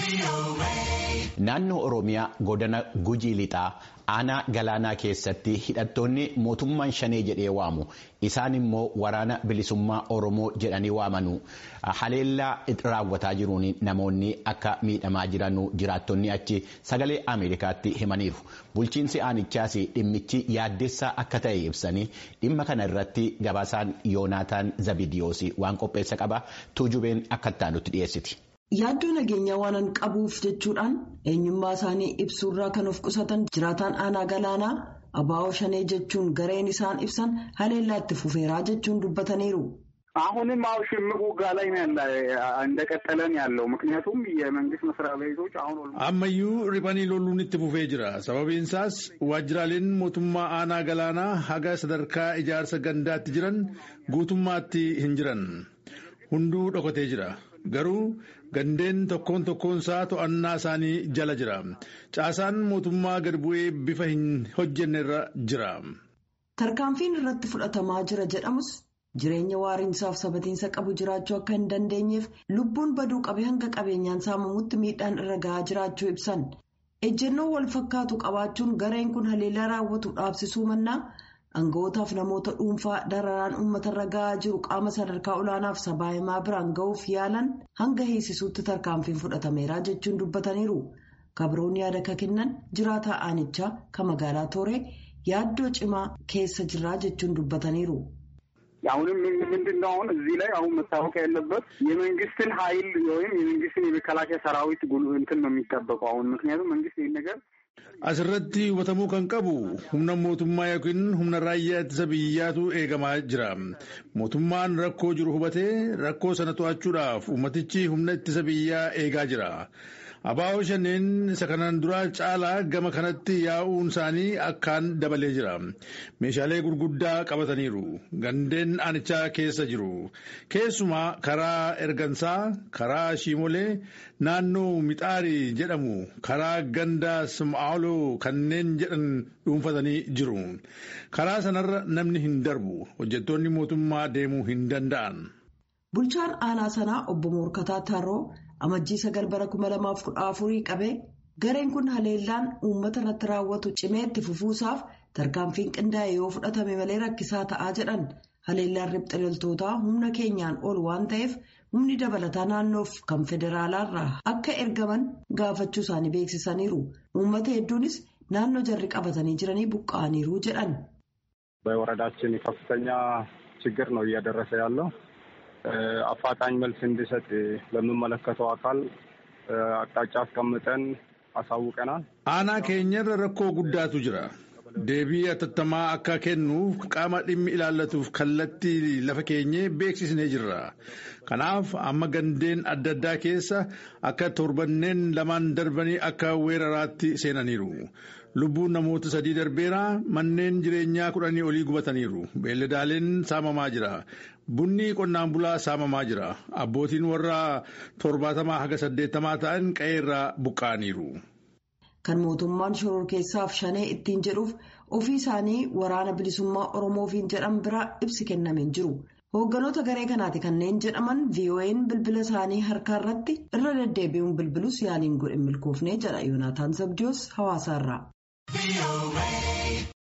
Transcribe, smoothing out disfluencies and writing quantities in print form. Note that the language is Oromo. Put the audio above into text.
Naannoo Oromiyaa godina Gujii Lixaa aanaa galaanaa keessatti hidhattoonni mootummaan shanee jedhee waamu isaan immoo waraana bilisummaa Oromoo jedhanii waamanu haleellaa raawwataa jiruun namoonni akka miidhamaa jiran jiraattonni achi sagalee Ameerikaatti himaniiru. Bulchiinsi aanichaas dhimmichi yaaddessaa akka ta'e ibsanii dhimma kana irratti gabaasaan Yoonaataan Zabidiyoos waan qopheessa qaba tuujubeen akka itti dhiyeessiti. Yaaddoo nageenyaa waan qabuuf jechuudhaan eenyummaa isaanii ibsuurraa kan of qusatan jiraataan aanaa galaanaa abaa'oo shanee jechuun gareen isaan ibsan haleellaa itti fufeeraa jechuun dubbataniiru. አሁንም ሽምቅ ውጋ ላይ ነው እንደቀጠለን ያለው ምክንያቱም የመንግስት መስሪያ ቤቶች አሁን አመዩ ሪባኒ ሎሉን ኢትፉፌ ጅራ ሰበቤንሳስ ዋጅራሌን ሞቱማ አና ገላና ሀጋ ሰደርካ ኢጃርሰ ገንዳት ጅረን ጉቱማቲ ሂንጅረን ሁንዱ ዶኮቴ ጅራ ገሩ ገንዴን tokkoon tokkoonsaa to'annaa isaanii jala jira. Caasaan mootummaa gad bu'ee bifa hin hojjennerra jira. Tarkaanfiin irratti fudhatamaa jira jedhamus jireenya waariinsaaf sabatiinsa qabu jiraachuu akka hin dandeenyeef lubbuun baduu qabe hanga qabeenyaan saamamutti miidhaan irra gahaa jiraachuu ibsan. Ejjennoo wal fakkaatu qabaachuun gareen kun haleellaa raawwatu dhaabsisuu mannaa Anga'ootaaf namoota dhuunfaa dararaan uummatarra gahaa jiru qaama sadarkaa olaanaaf sabaahimaa biraan ga'uuf yaalan hanga hiisisuutti tarkaanfiin fudhatameera jechuun dubbataniiru. Kabroon yaada akka kennan jiraataa aanichaa kan magaalaa Tooree yaaddoo cimaa keessa jirraa jechuun dubbataniiru. አሁንም ምንድነው አሁን እዚህ ላይ አሁን መታወቅ ያለበት የመንግስትን ኃይል ወይም የመንግስትን የመከላከያ ሰራዊት እንትን ነው የሚጠበቀው አሁን ምክንያቱም መንግስት ይሄን ነገር asirratti hubatamuu kan qabu humna mootummaa yookiin humna raayyaa ittisa biyyaatu eegamaa jira. Mootummaan rakkoo jiru hubatee rakkoo sana to'achuudhaaf ummatichi humna ittisa biyyaa eegaa jira. Abaa'oo shaneen isa kanaan duraa caalaa gama kanatti yaa'uun isaanii akkaan dabalee jira. Meeshaalee gurguddaa qabataniiru. Gandeen aanichaa keessa jiru. Keessumaa karaa Ergansaa, karaa Shiimolee, naannoo Mixaarii jedhamu, karaa ganda Sim'aaloo kanneen jedhan dhuunfatanii jiru. Karaa sanarra namni hin darbu. Hojjettoonni mootummaa deemuu hin danda'an. Bulchaan aanaa sanaa obbo Moorkataa Tarroo amajjii 9 bara 2014 qabee gareen kun haleellaan uummata irratti raawwatu cimee itti fufuusaaf tarkaanfiin qindaa'e yoo fudhatame malee rakkisaa ta'aa jedhan. Haleellaan riphxee loltootaa humna keenyaan ol waan ta'eef humni dabalataa naannoof kan federaalaarraa akka ergaman gaafachuu isaanii beeksisaniiru. Uummata hedduunis naannoo jarri qabatanii jiranii buqqa'aniiru jedhan. በወረዳችን ከፍተኛ ችግር ነው እያደረሰ ያለው አፋጣኝ መልስ እንዲሰጥ ለሚመለከተው አካል አቅጣጫ አስቀምጠን አሳውቀናል። አና ኬኘር ረኮ ጉዳቱ ጅራ deebii atattamaa akka kennuuf qaama dhimmi ilaallatuuf kallattii lafa keenyee beeksisnee jirra. Kanaaf amma gandeen adda addaa keessa akka torbanneen lamaan darbanii akka weeraraatti seenaniiru. Lubbuun namoota 3 darbeera. Manneen jireenyaa 10 olii gubataniiru. Beelladaaleen saamamaa jira. Bunni qonnaan bulaa saamamaa jira. Abbootiin warra 70 haga 80 ta'an qe'eerraa buqqa'aniiru. Kan mootummaan shoror keessaaf shanee ittiin jedhuuf ofii isaanii waraana bilisummaa Oromoofiin jedhan biraa ibsi kennameen jiru. Hoogganoota garee kanaati kanneen jedhaman VOA'n bilbila isaanii harkaa irratti irra deddeebi'uun bilbilus yaaliin godhe milkoofnee jedha Yoonaataan Zabdiyoos hawaasaarraa.